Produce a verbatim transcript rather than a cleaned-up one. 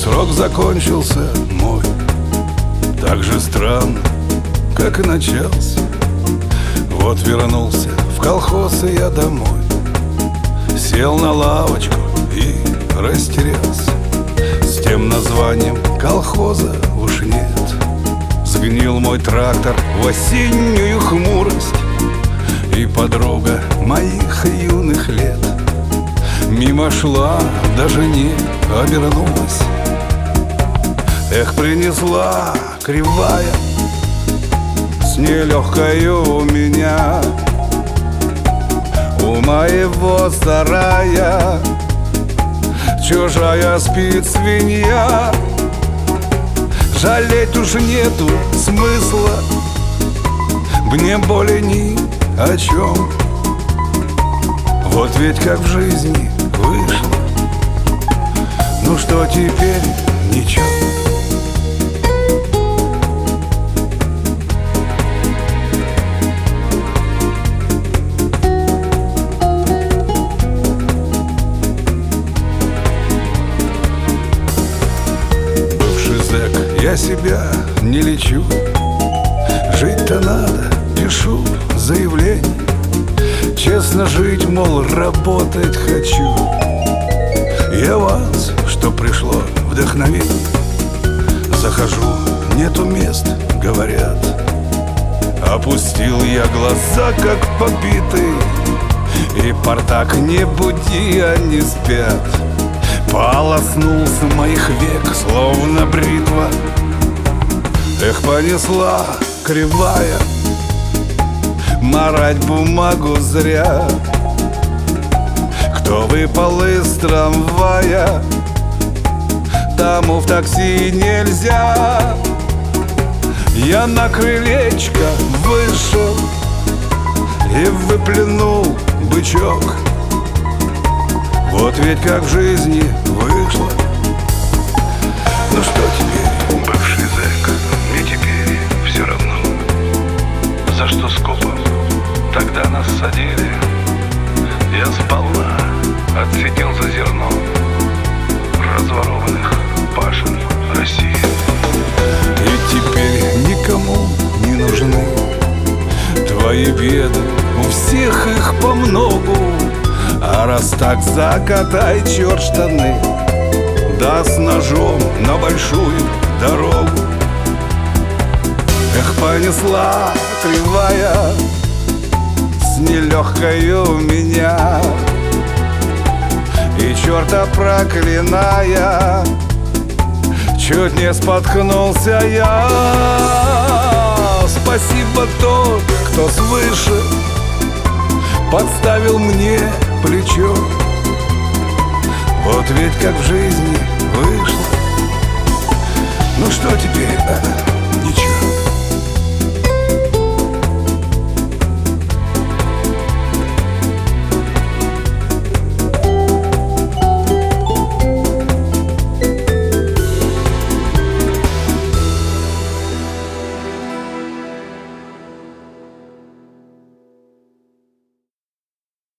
Срок закончился мой так же странно, как и начался. Вот вернулся в колхоз и я домой. Сел на лавочку и растерялся. С тем названием колхоза уж нет. Сгнил мой трактор в осеннюю хмурость, и подруга моих юных лет мимо шла, даже не обернулась. Эх, принесла кривая с нелегкою меня у моего сарая чужая спит свинья. Жалеть уж нету смысла, мне более ни о чем. Вот ведь как в жизни вышло. Ну что теперь, ничего. Я себя не лечу, жить-то надо, пишу заявление. Честно жить, мол, работать хочу. И аванс, что пришло вдохновение. Захожу, нету мест, говорят. Опустил я глаза, как побитый, и портак не буди, они спят. Полоснул с моих век, словно бритва. Эх, понесла кривая марать бумагу зря. Кто выпал из трамвая, тому в такси нельзя. Я на крылечко вышел и выплюнул бычок. Вот ведь как в жизни вышло. Ну что теперь, бывший зэк, мне теперь все равно, за что скопом тогда нас садили. Я сполна отсидел за зерно разворованных пашен России. И теперь никому не нужны твои беды, у всех их по многу. А раз так, закатай, черт, штаны, да с ножом на большую дорогу. Эх, понесла кривая с нелегкою меня, и черта проклиная, чуть не споткнулся я. Спасибо тот, кто свыше подставил мне плечо. Вот ведь как в жизни вышло. Ну что теперь?